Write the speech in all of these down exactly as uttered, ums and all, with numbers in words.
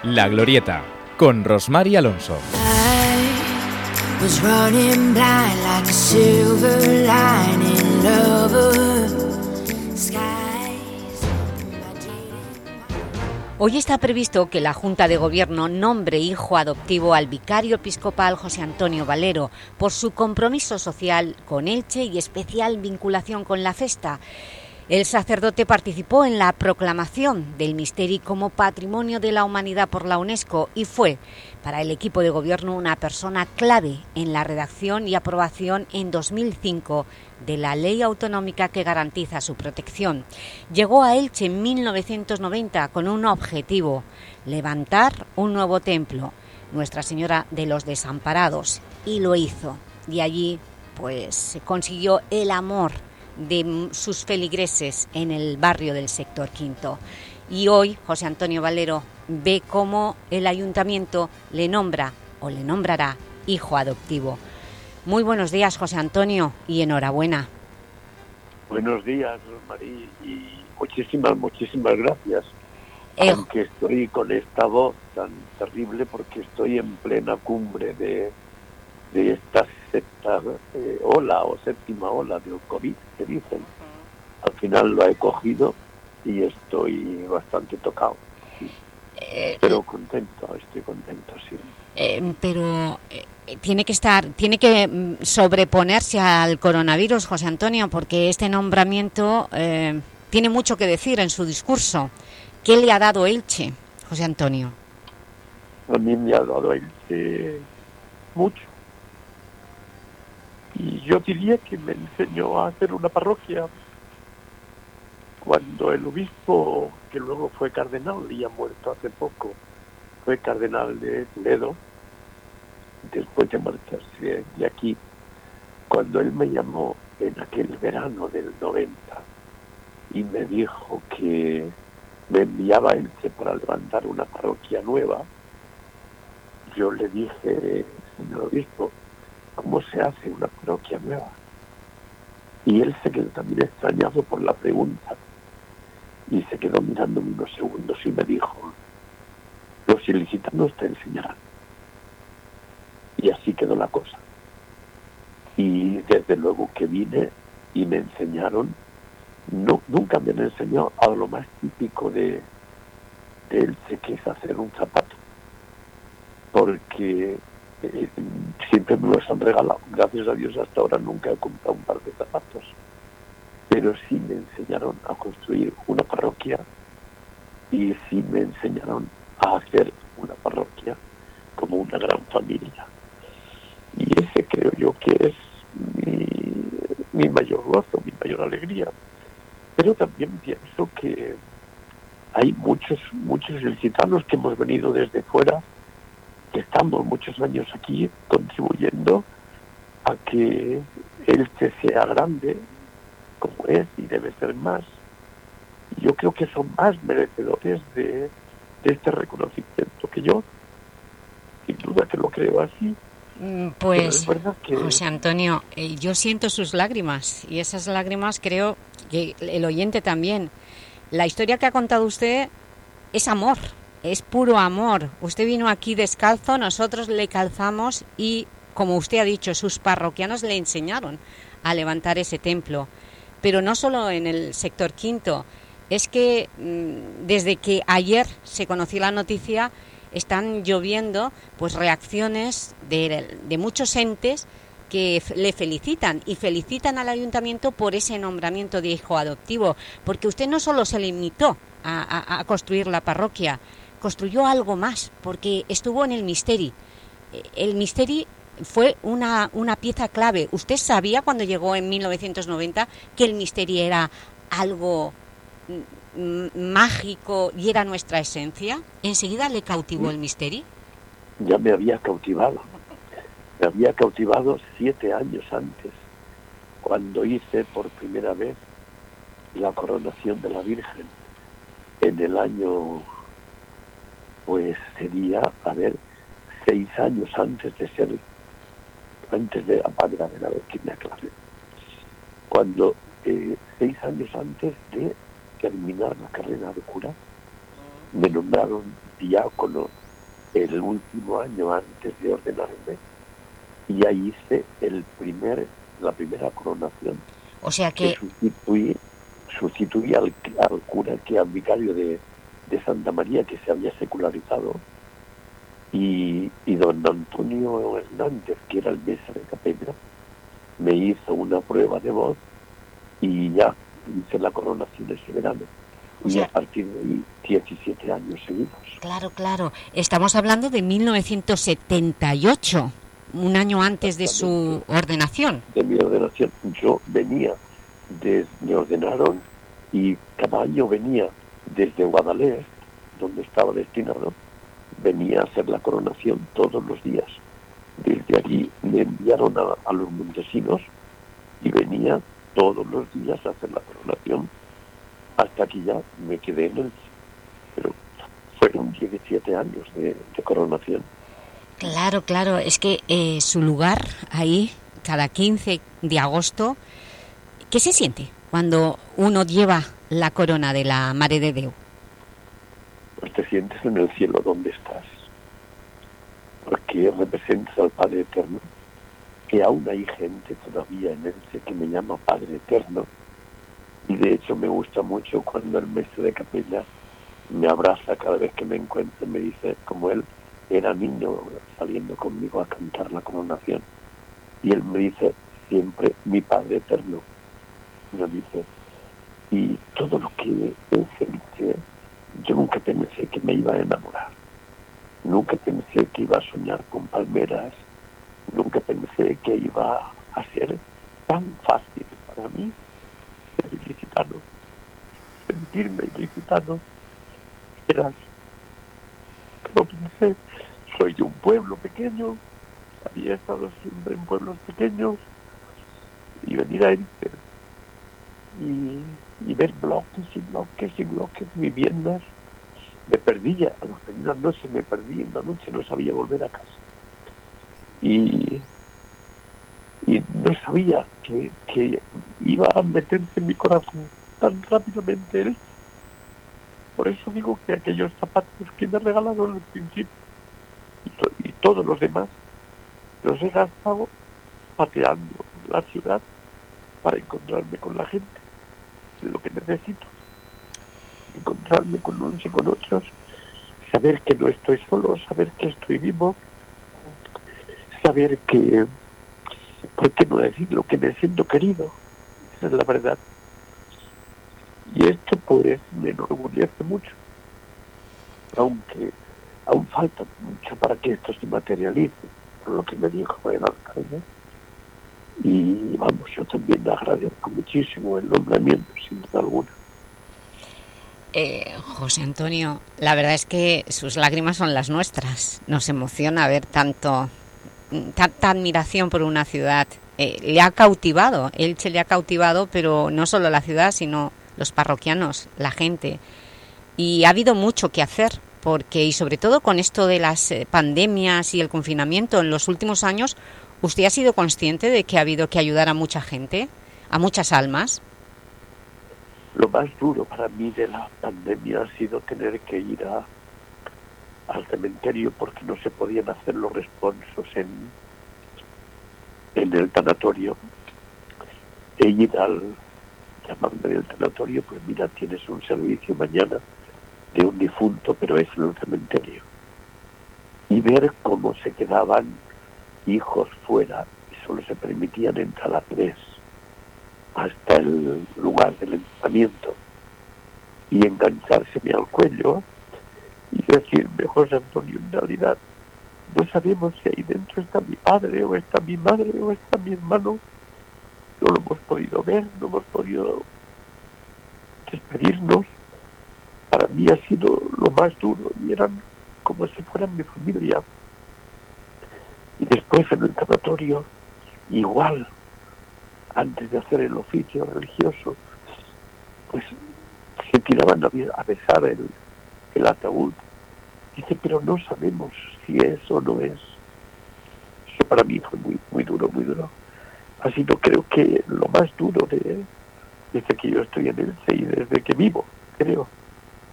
La Glorieta, con Rosmar Alonso. Hoy está previsto que la Junta de Gobierno nombre hijo adoptivo al vicario episcopal José Antonio Valero por su compromiso social con Elche y especial vinculación con la festa. El sacerdote participó en la proclamación del Misteri como Patrimonio de la Humanidad por la UNESCO y fue, para el equipo de gobierno, una persona clave en la redacción y aprobación en dos mil cinco de la ley autonómica que garantiza su protección. Llegó a Elche en mil novecientos noventa con un objetivo: levantar un nuevo templo, Nuestra Señora de los Desamparados, y lo hizo. Y allí pues consiguió el amor de sus feligreses en el barrio del sector quinto. Y hoy José Antonio Valero ve cómo el ayuntamiento le nombra o le nombrará hijo adoptivo. Muy buenos días, José Antonio, y enhorabuena. Buenos días, Rosmarí, y muchísimas, muchísimas gracias. Eh, Aunque estoy con esta voz tan terrible porque estoy en plena cumbre de, de esta sexta eh, ola o séptima ola del COVID, que dicen. Al final lo he cogido y estoy bastante tocado. Sí. Eh, pero contento, estoy contento, sí. Eh, pero eh, tiene que estar, tiene que mm, sobreponerse al coronavirus, José Antonio, porque este nombramiento eh, tiene mucho que decir en su discurso. ¿Qué le ha dado Elche, José Antonio? A mí me ha dado Elche mucho. Y yo diría que me enseñó a hacer una parroquia cuando el obispo, que luego fue cardenal y ha muerto hace poco, fue cardenal de Toledo, después de marcharse de aquí, cuando él me llamó en aquel verano del noventa y me dijo que me enviaba a Elche para levantar una parroquia nueva, yo le dije: señor obispo, ¿cómo se hace una parroquia nueva? Y él se quedó también extrañado por la pregunta y se quedó mirándome unos segundos y me dijo: los ilicitanos te enseñarán. Y así quedó la cosa. Y desde luego que vine y me enseñaron, no, nunca me han enseñado a lo más típico de, de Elche, que es hacer un zapato. Porque eh, siempre me los han regalado. Gracias a Dios hasta ahora nunca he comprado un par de zapatos. Pero sí me enseñaron a construir una parroquia y sí me enseñaron a hacer una parroquia como una gran familia. Y ese creo yo que es mi, mi mayor gozo, mi mayor alegría. Pero también pienso que hay muchos, muchos ilicitanos que hemos venido desde fuera, que estamos muchos años aquí contribuyendo a que Elche sea grande, como es, y debe ser más. Yo creo que son más merecedores de, de este reconocimiento que yo. Sin duda que lo creo así. Pues, es verdad que... José Antonio, eh, yo siento sus lágrimas, y esas lágrimas creo que el oyente también. La historia que ha contado usted es amor, es puro amor. Usted vino aquí descalzo, nosotros le calzamos y, como usted ha dicho, sus parroquianos le enseñaron a levantar ese templo. Pero no solo en el sector quinto, es que mmm, desde que ayer se conoció la noticia, están lloviendo pues reacciones de, de muchos entes que le felicitan y felicitan al ayuntamiento por ese nombramiento de hijo adoptivo, porque usted no solo se limitó a, a, a construir la parroquia, construyó algo más, porque estuvo en el Misteri. El Misteri fue una, una pieza clave. ¿Usted sabía cuando llegó en mil novecientos noventa que el Misteri era algo mágico y era nuestra esencia? ¿Enseguida le cautivó el Misteri? Ya me había cautivado. Me había cautivado siete años antes, cuando hice por primera vez la coronación de la Virgen. En el año, pues sería, a ver, seis años antes de ser, antes de la padre, a ver, a ver que me aclare. Cuando, eh, seis años antes de terminar la carrera de cura, me nombraron diácono el último año antes de ordenarme y ahí hice el primer, la primera coronación. O sea que... que sustituí, sustituí al, al cura, que al vicario de, de Santa María, que se había secularizado, y, y don Antonio Hernández, que era el mesa de capella, me hizo una prueba de voz y ya hice la coronación ese verano. O y sea, a partir de ahí diecisiete años seguidos. Claro, claro. Estamos hablando de mil novecientos setenta y ocho, un año antes de su ordenación. De mi ordenación. Yo venía, desde, me ordenaron y cada año venía desde Guadalest, donde estaba destinado, venía a hacer la coronación todos los días. Desde allí me enviaron a, a los Montesinos y venía todos los días a hacer la coronación hasta que ya me quedé en el... Pero fueron diecisiete años de, de coronación. Claro, claro. Es que eh, su lugar ahí, cada quince de agosto, ¿qué se siente cuando uno lleva la corona de la Mare de Déu? Pues te sientes en el cielo donde estás, porque representas al Padre Eterno, que aún hay gente todavía en Elche que me llama Padre Eterno, y de hecho me gusta mucho cuando el maestro de capella me abraza cada vez que me encuentra, me dice, como él era niño saliendo conmigo a cantar la coronación, y él me dice siempre mi Padre Eterno, me dice, y todo lo que es Elche, yo nunca pensé que me iba a enamorar, nunca pensé que iba a soñar con palmeras, nunca pensé que iba a ser tan fácil para mí ser ilicitano, sentirme ilicitano. Era, pero pensé, soy de un pueblo pequeño, había estado siempre en pueblos pequeños, y venir a Elche y, y ver bloques y bloques y bloques, viviendas. Me perdía, a las primeras noches me perdí, en la noche no sabía volver a casa. Y, y no sabía que, que iba a meterse en mi corazón tan rápidamente él. Por eso digo que aquellos zapatos que me regalaron al principio y, to, y todos los demás los he gastado pateando la ciudad para encontrarme con la gente, lo que necesito. Encontrarme con unos y con otros, saber que no estoy solo, saber que estoy vivo, saber que, ¿por qué no decirlo?, que me siento querido. Esa es la verdad. Y esto pues me enorgullece mucho, aunque aún falta mucho para que esto se materialice, por lo que me dijo el alcalde. Y vamos, yo también le agradezco muchísimo el nombramiento, sin duda alguna. Eh, José Antonio, la verdad es que sus lágrimas son las nuestras. Nos emociona ver tanto, tanta admiración por una ciudad. Eh, le ha cautivado, Elche le ha cautivado, pero no solo la ciudad, sino los parroquianos, la gente. Y ha habido mucho que hacer, porque, y sobre todo con esto de las eh, pandemias y el confinamiento en los últimos años, ¿usted ha sido consciente de que ha habido que ayudar a mucha gente, a muchas almas? Lo más duro para mí de la pandemia ha sido tener que ir a, al cementerio porque no se podían hacer los responsos en, en el tanatorio. E ir al llamarme del tanatorio, pues mira, tienes un servicio mañana de un difunto, pero es en el cementerio. Y ver cómo se quedaban hijos fuera y solo se permitían entrar a tres hasta el lugar del enterramiento y enganchárseme al cuello y decirme, José Antonio, en realidad no sabemos si ahí dentro está mi padre o está mi madre o está mi hermano, no lo hemos podido ver, no hemos podido despedirnos. Para mí ha sido lo más duro y eran como si fueran mi familia. Y después en el tanatorio igual, antes de hacer el oficio religioso, pues se tiraban a besar el, el ataúd. Dice, pero no sabemos si es o no es. Eso para mí fue muy, muy duro, muy duro. Ha sido, creo que, lo más duro de, desde que yo estoy en Elche y desde que vivo, creo.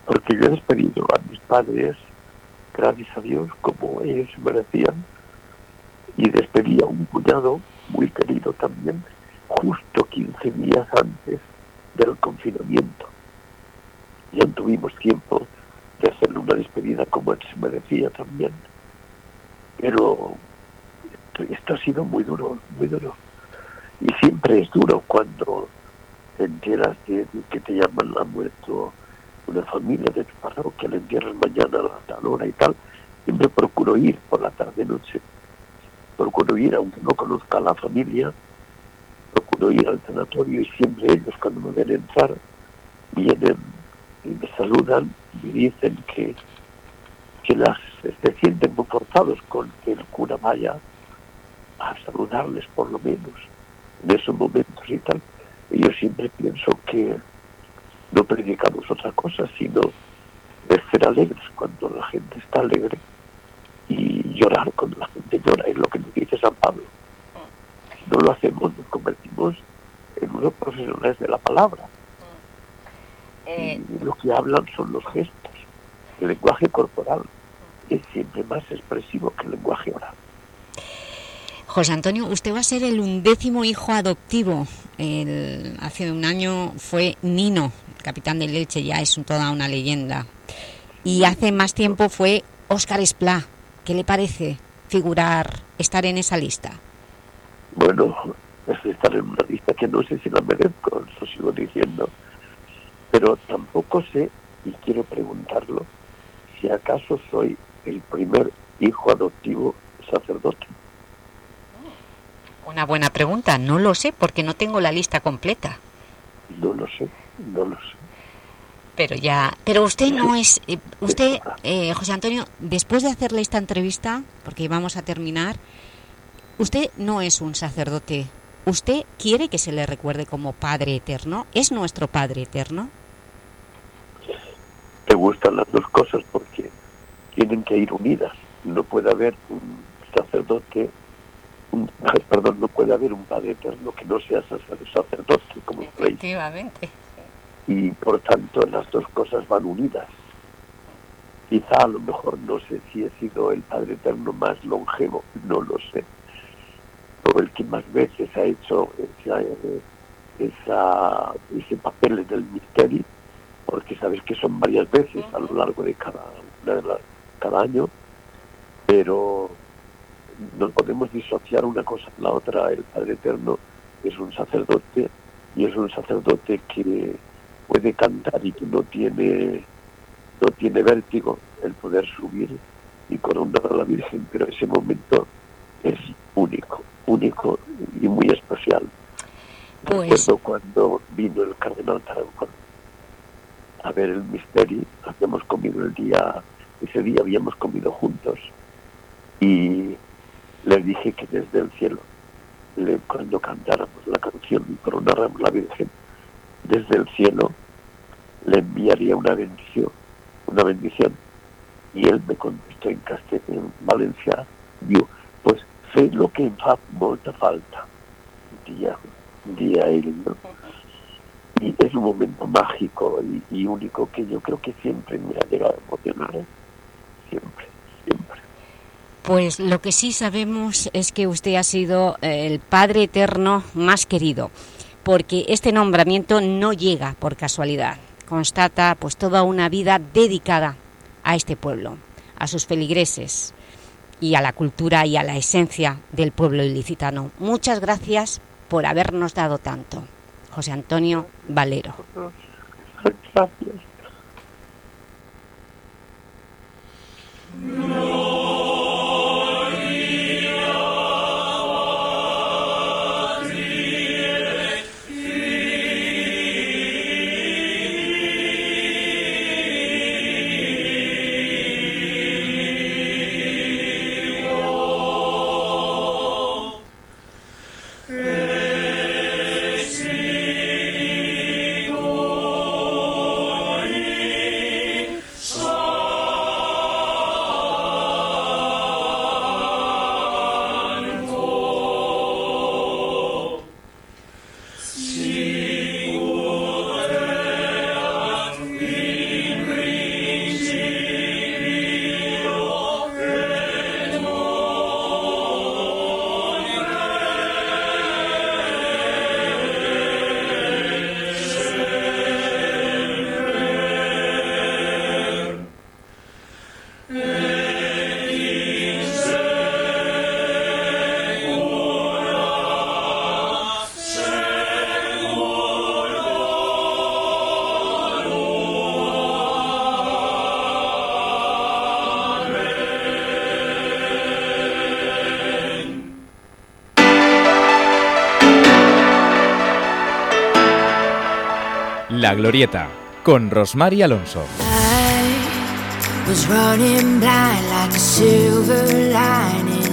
porque yo he despedido a mis padres, gracias a Dios, como ellos merecían, y despedí a un cuñado muy querido también, justo quince días antes del confinamiento. Ya tuvimos tiempo de hacerle una despedida como él se merecía también, pero esto ha sido muy duro, muy duro. Y siempre es duro cuando te enteras de que te llaman, ha muerto una familia de tu parroquia, le entierran mañana a la tal hora y tal. Siempre procuro ir por la tarde-noche, procuro ir aunque no conozca a la familia, procuro ir al sanatorio, y siempre ellos cuando me ven entrar vienen y me saludan y dicen que, que las, se sienten confortados con que el cura vaya a saludarles por lo menos en esos momentos y tal. Y yo siempre pienso que no predicamos otra cosa sino de ser alegres cuando la gente está alegre y llorar cuando la gente llora, es lo que nos dice San Pablo. Si no lo hacemos, nos convertimos en unos profesionales de la palabra. Eh... Y lo que hablan son los gestos. El lenguaje corporal es siempre más expresivo que el lenguaje oral. José Antonio, usted va a ser el undécimo hijo adoptivo. El, hace un año fue Nino, capitán del Elche, ya es toda una leyenda. Y hace más tiempo fue Óscar Esplá. ¿Qué le parece figurar, estar en esa lista? Bueno, es estar en una lista que no sé si la merezco, eso sigo diciendo. Pero tampoco sé, y quiero preguntarlo, si acaso soy el primer hijo adoptivo sacerdote. Una buena pregunta, no lo sé porque no tengo la lista completa. No lo sé, no lo sé. Pero ya, pero usted no es, eh, usted, eh, José Antonio, después de hacerle esta entrevista, porque vamos a terminar, usted no es un sacerdote. ¿Usted quiere que se le recuerde como Padre Eterno? ¿Es nuestro Padre Eterno? Me gustan las dos cosas porque tienen que ir unidas. No puede haber un sacerdote, un, perdón, no puede haber un Padre Eterno que no sea sacerdote, como rey. Efectivamente. Y por tanto las dos cosas van unidas. Quizá a lo mejor no sé si he sido el Padre Eterno más longevo, no lo sé, o el que más veces ha hecho esa, esa, ese papel en el misterio, porque sabes que son varias veces a lo largo de cada, de la, cada año, pero no podemos disociar una cosa de la otra. El Padre Eterno es un sacerdote, y es un sacerdote que puede cantar y que no tiene no tiene vértigo el poder subir y coronar a la Virgen, pero ese momento es único, único y muy especial. Pues... Recuerdo cuando vino el cardenal Tarancón a ver el misterio, habíamos comido el día, ese día habíamos comido juntos, y le dije que desde el cielo, le, cuando cantáramos la canción y coronáramos a la Virgen, desde el cielo le enviaría una bendición, una bendición. Y él me contestó en castellano, en Valencia, digo, pues sé lo que em fa molta falta, día, día él, ¿no? Y es un momento mágico y, y único que yo creo que siempre me ha llegado a emocionar, ¿eh? siempre, siempre. Pues lo que sí sabemos es que usted ha sido el Padre Eterno más querido, porque este nombramiento no llega por casualidad. Constata pues toda una vida dedicada a este pueblo, a sus feligreses y a la cultura y a la esencia del pueblo ilicitano. Muchas gracias por habernos dado tanto. José Antonio Valero. Gracias. La Glorieta, con Rosmar y Alonso. I was running blind like a silver lining.